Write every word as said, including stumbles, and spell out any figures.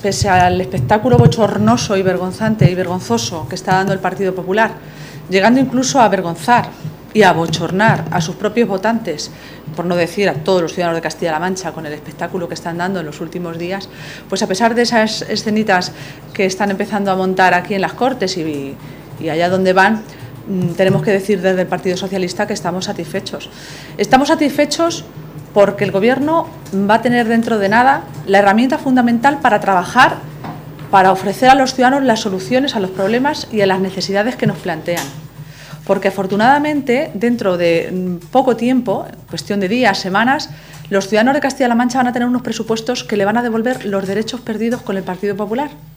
pese al espectáculo bochornoso y vergonzante y vergonzoso que está dando el Partido Popular, llegando incluso a avergonzar y a abochornar a sus propios votantes, por no decir a todos los ciudadanos de Castilla-La Mancha, con el espectáculo que están dando en los últimos días, pues a pesar de esas escenitas que están empezando a montar aquí en las Cortes y, y allá donde van, tenemos que decir desde el Partido Socialista que estamos satisfechos. Estamos satisfechos porque el Gobierno va a tener dentro de nada la herramienta fundamental para trabajar, para ofrecer a los ciudadanos las soluciones a los problemas y a las necesidades que nos plantean. Porque afortunadamente, dentro de poco tiempo, cuestión de días, semanas, los ciudadanos de Castilla-La Mancha van a tener unos presupuestos que le van a devolver los derechos perdidos con el Partido Popular.